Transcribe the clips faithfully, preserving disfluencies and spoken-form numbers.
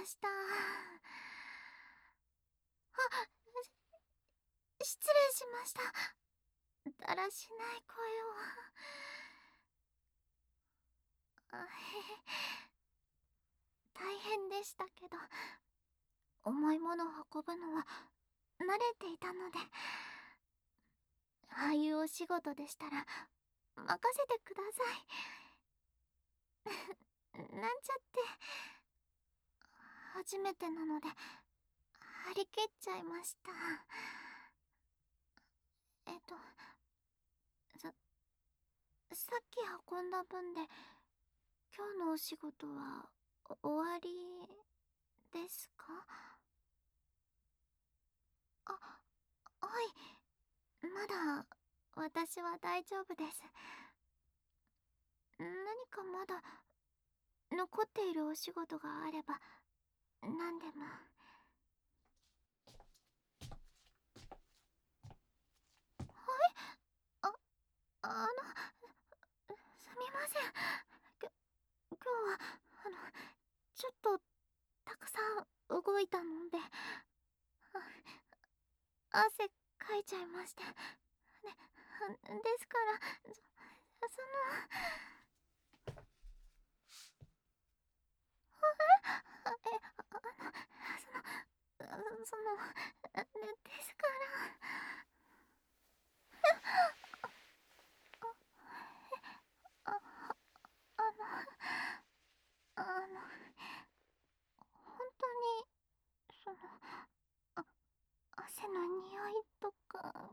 した。あ、失礼しました。だらしない声を。あへへ、大変でしたけど、重いものを運ぶのは慣れていたので、ああいうお仕事でしたら任せてください。なんちゃって、初めてなので張り切っちゃいました。えっとささっき運んだ分で今日のお仕事はお終わりですか？あ、はい、まだ私は大丈夫です。何かまだ残っているお仕事があれば何でも。はい、あ、あの、すみません。きょ今日はあのちょっとたくさん動いたので、あ汗かいちゃいまして。でですからそそのあえああのそのそのでですからああのあの本当にそのあ汗の匂いとかが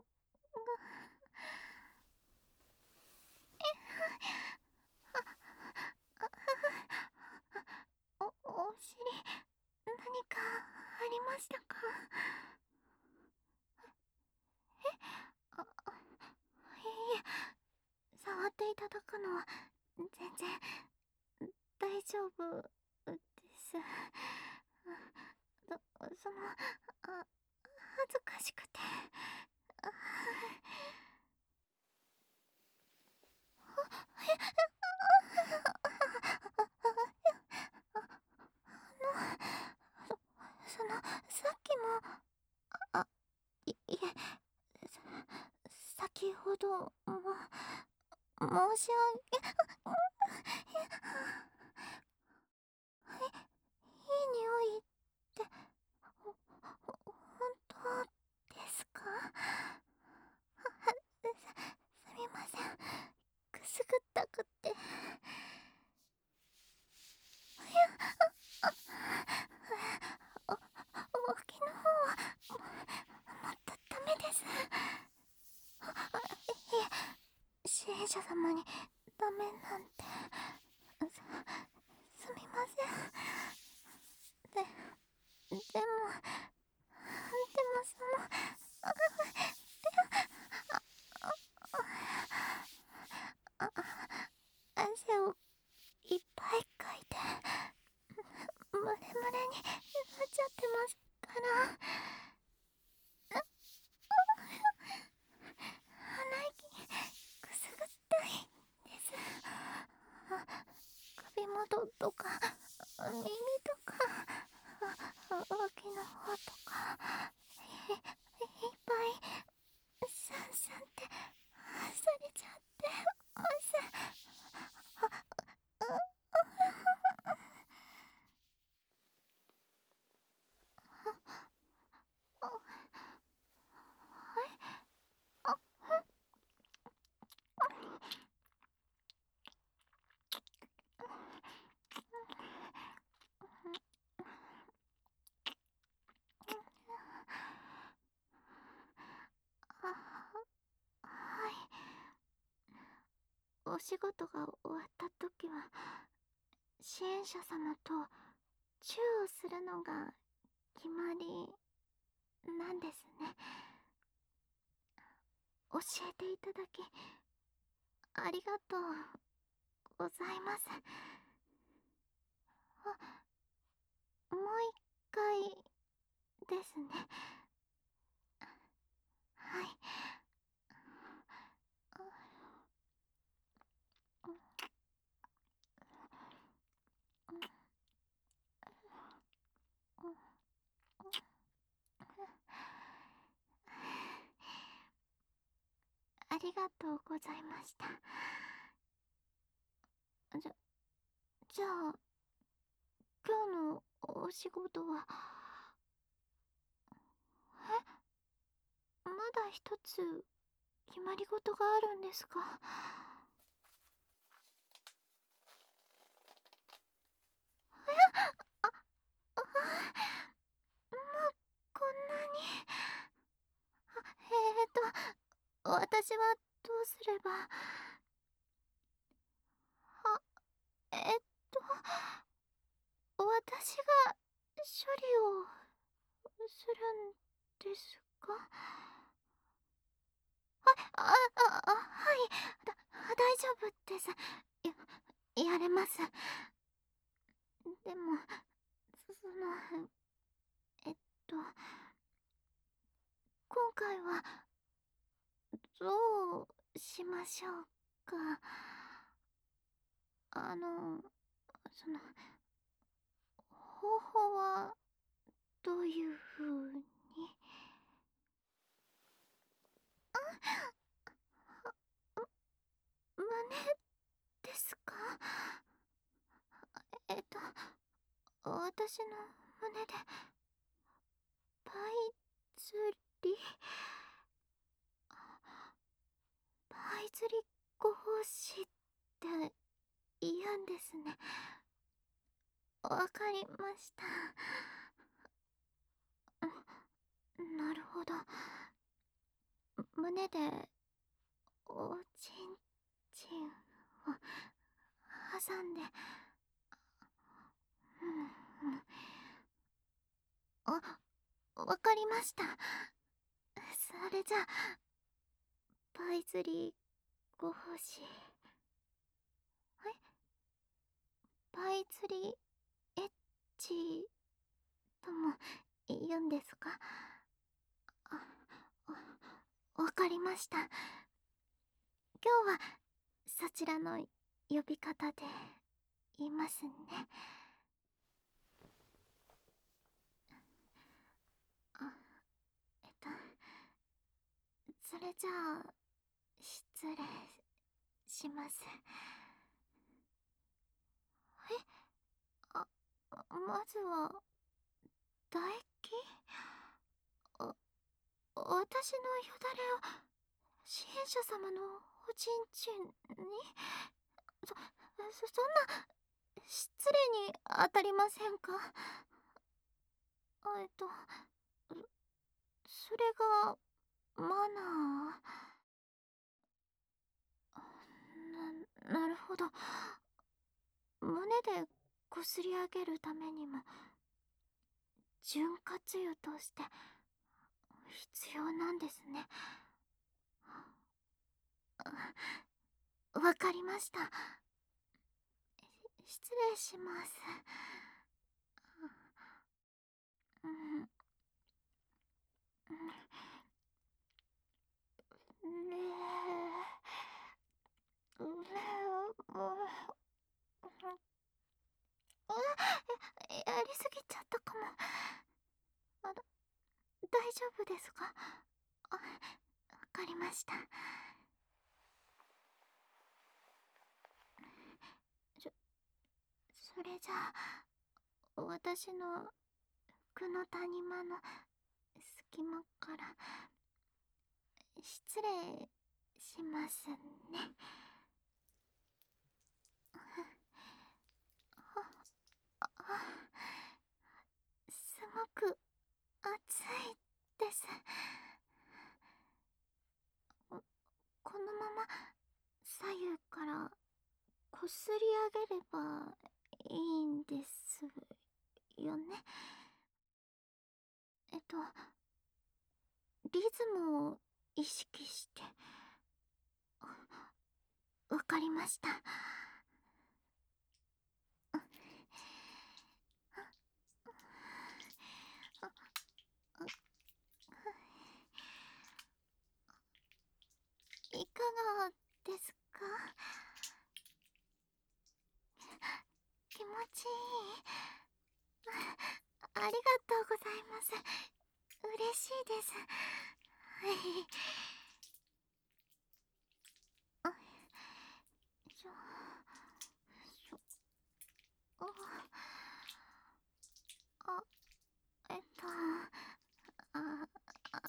おお尻何かありましたか？えああいえいえ、触っていただくのは全然大丈夫です。そそのあ恥ずかしくて。あのそのさっきもあいいえさ先ほども申し訳いい匂いってほほ本当ですか？すすみません、くすぐったくって。いやあお脇の方はももっとダメです。あいえ、支援者様にダメなんてすすみません。ででもでもそのああ汗をいっぱいかいてムレムレになっちゃってますから。鼻息くすぐったいです。首元とか耳とか脇の方とかいいっぱいさんさんってされちゃってます。あはいああはい、お仕事が終わった時は支援者様とチューをするのが決まりなんですね。教えていただきありがとうございます。あ、もう一回ですね。はい。 りがとうございました。じゃ、じゃあ、今日のお仕事は、え、まだ一つ決まり事があるんですか？あ、あ、もうこんなに。あ、えーと、私はどうすれば。あ、えっと、私が処理をするんですか？あ、あ、あ、あ、はい。だ、大丈夫です。や、やれます。でも、その、えっと、今回は、どうしましょうか。あの、その、方法は、どういう風に。胸ですか？えっと、私の胸で、パイ釣りパイ釣りご奉仕って言うんですね。わかりました。なるほど。胸でおちんちんを挟んで、うんうん、あ、わかりました。それじゃあ、パイ釣りご奉仕。え、パイ釣りエッチとも言うんですか？あ、わ、わかりました。今日はそちらの呼び方で言いますね。あ、えっと、それじゃあ、失礼します。え、あ、まずは、唾液？あ、私のよだれを、支援者様のおちんちんに？そ、そ、そんな、失礼に当たりませんか？えっと、それが、マナー。な、なるほど。胸でこすり上げるためにも、潤滑油として必要なんですね。わかりました。失礼します。うん、ねえ、ねえ、もう、あ、やりすぎちゃったかも。あ、だ、大丈夫ですか？あ、わかりました。そ、それじゃあ、私の服の谷間の隙間から失礼しますね。あ、すごく暑いです。このまま左右からこすり上げればいいんですよね。えっと、リズムを意識して。わかりました。いかがですか？気持ちいい？ありがとうございます。嬉しいです。はい。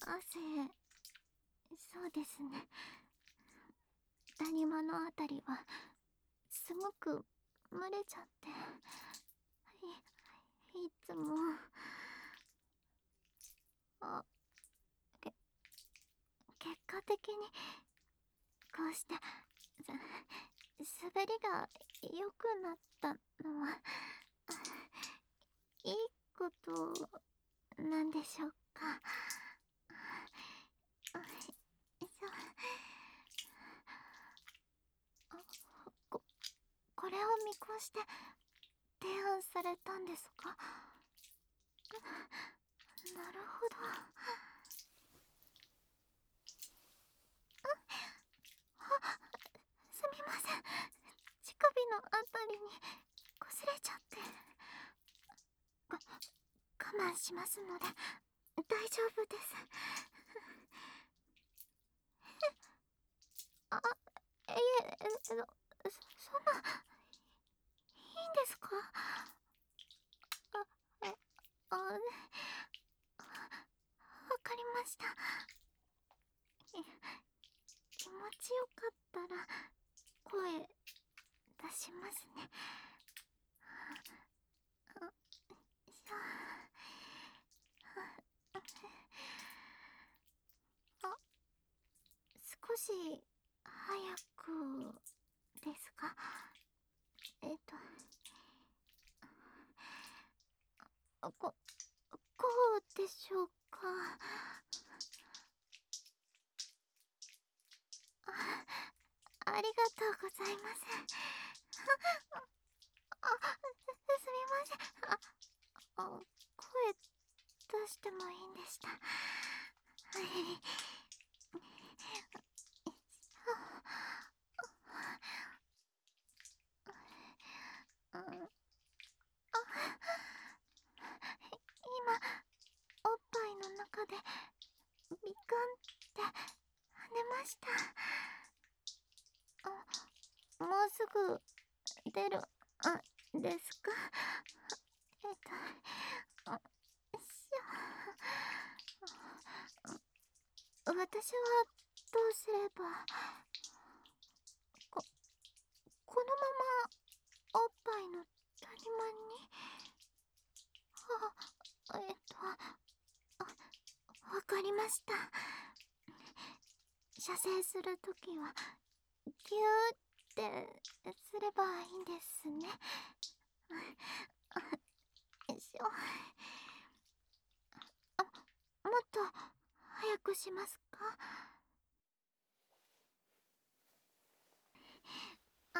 汗、そうですね。谷間のあたりはすごく蒸れちゃって、い、いつも、あ、け、結果的にこうしてす滑りが良くなったのはいいことなんでしょうか。そうこ、これを見越して提案されたんですか？なるほど。あ、すみません。乳首のあたりに擦れちゃって。が我慢しますので大丈夫です。あ、いえ、え、そ、そんな、いいんですか？あ、え、あ、わかりました。気持ちよかったら声出しますね。あ、しょ。あ、少し早くですか？えっと、こ、こうでしょうか？あ、ありがとうございます。あ、あ、すみません。あ、あ、声出してもいいんでした。はい。あ、今、おっぱいの中でビクンって跳ねました。あ、もうすぐ出る、あ、ですか？えっと、あ、しょ。私はどうすれば、こ、このままおっぱいの谷間に、あ、えっと、あ、わかりました。射精するときはギューってすればいいんですね。よいしょ。あ、もっと早くしますか？あ、はい。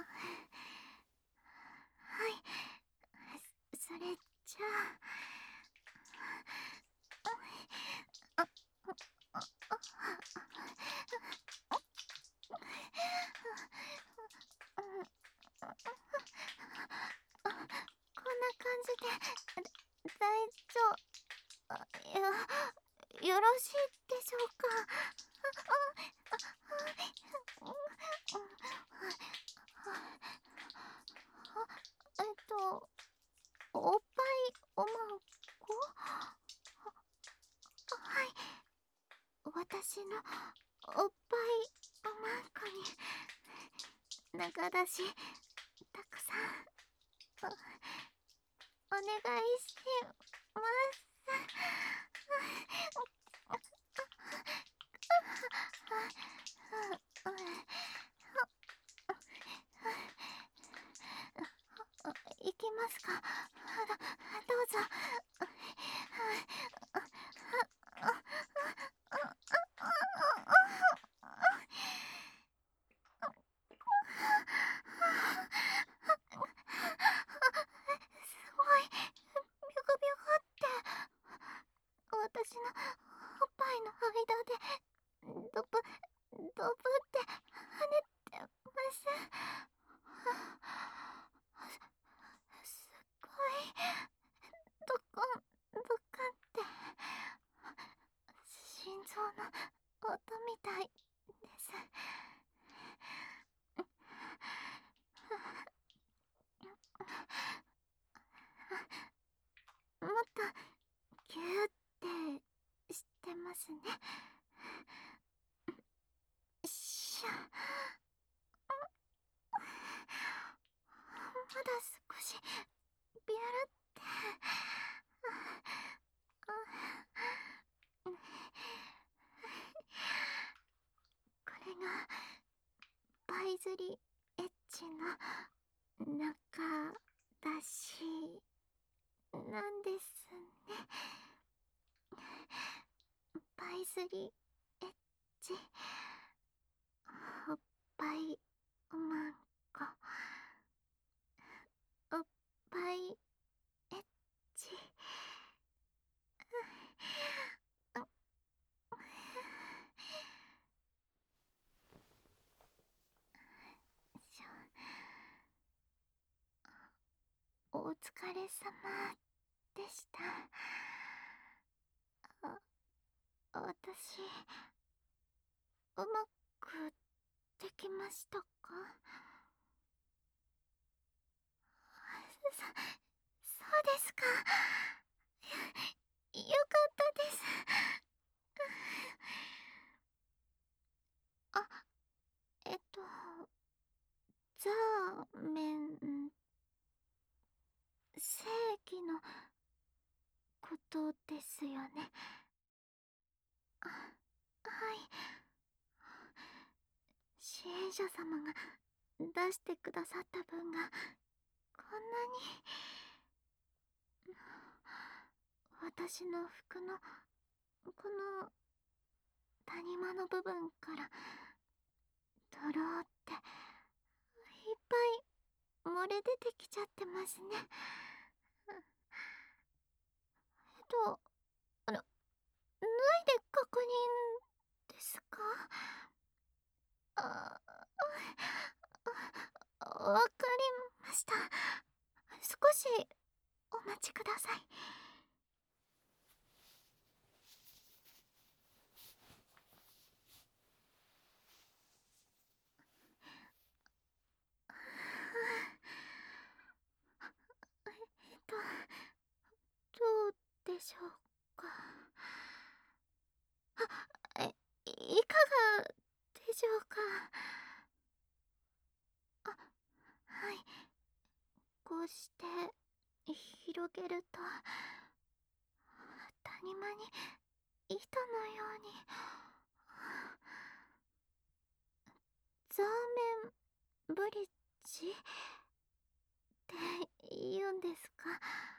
それじゃあ、あ、あ、あ、こんな感じで大丈夫、いや、よろしいでしょうか？えっと、おっぱいおまんこ？はい。私のおっぱいおまんこに中出したくさんお願いします。行きますか？どうぞ。すごい、ビョコビョコって、私のおっぱいの間で、ドブ、ドブって跳ねてます。すっごい、ドコン、ドカンって、心臓の音みたいです。もっとギューってしてますですね。しゃ、まだ少しビュルって。これがパイズリエッジの中だしなんですね。パイズリエッジ、おっぱいマンコ、おっぱいエッジ。お疲れ様でした。あ、私、うまくできましたか？そ、そうですか。よ、よかったです。あ、えっと、ザーメン、正義のことですよね。あ、はい。支援者様が出してくださった分がこんなに。私の服のこの谷間の部分からドローっていっぱい漏れ出てきちゃってますね。えっと、あの、脱いで確認ですか？あ、あ、わかりました。少しお待ちください。えっと、どうでしょうか。あ、え、いかがでしょうか。あ、はい。こうして広げると谷間に糸のように。ザーメンブリッジって言うんですか？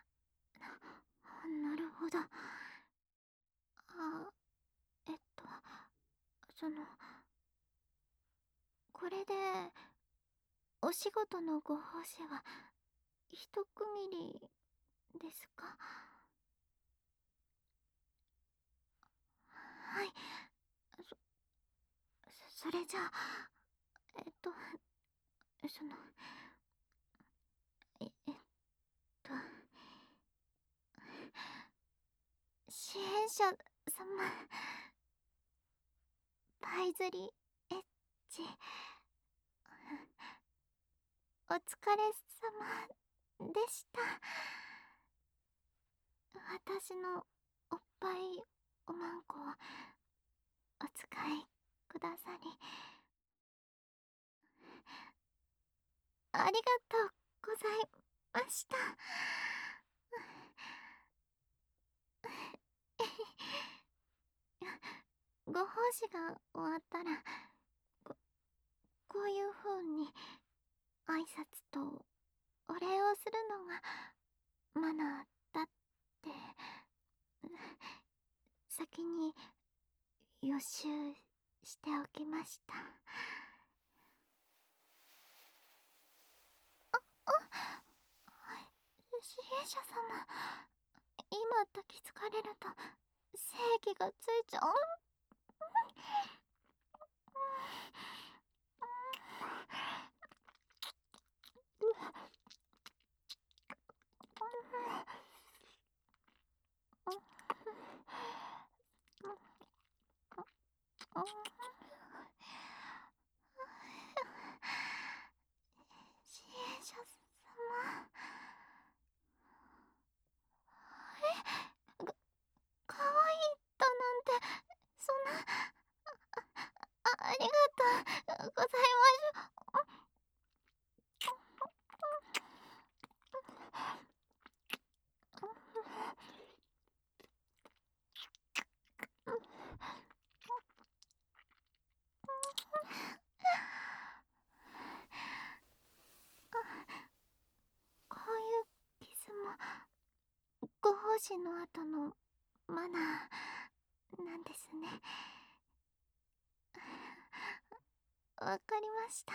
な、なるほど。あ、えっと、その、これでお仕事のご奉仕は一区切りですか？はい。そ、それじゃあ、えっと、その、え、えっと、支援者様、パイズリエッジ、お疲れ様でした。私のおっぱいおまんこをお使いくださりありがとうございました。ご奉仕が終わったらこ、こういう風に挨拶とお礼をするのがマナーだって先に予習しておきました。あ、支援者様、今抱きつかれると正義がついちゃう。支援者様、え、か、かわいいだなんてりがとうございます。こういう傷もご奉仕の後のマナーなんですね。わかりました。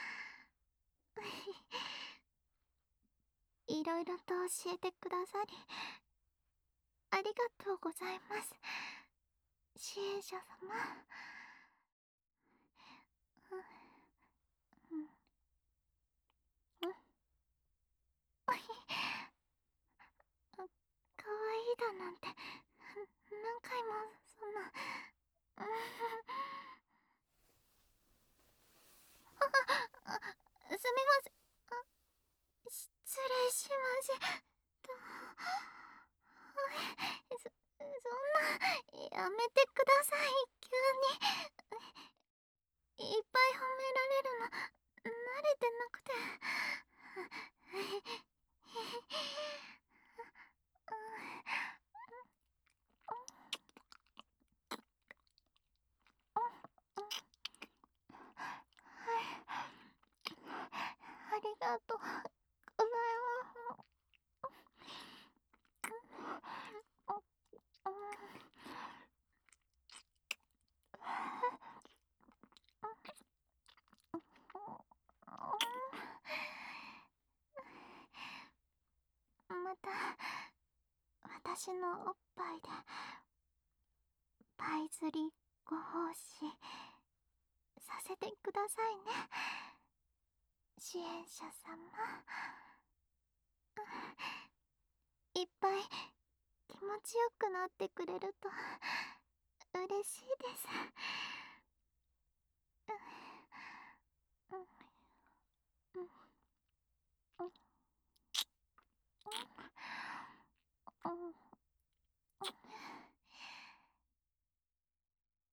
いろいろと教えてくださりありがとうございます、支援者様。うん、うん、うん。かわいいだなんて何回もそんな。ああ、すみません。あ、失礼しましと。そ、そんな、やめてください、急に。いっぱい褒められるの、慣れてなくて。ありがとうございます。また私のおっぱいでパイ釣りご奉仕させてくださいね、支援者様。いっぱい気持ちよくなってくれると嬉しいです。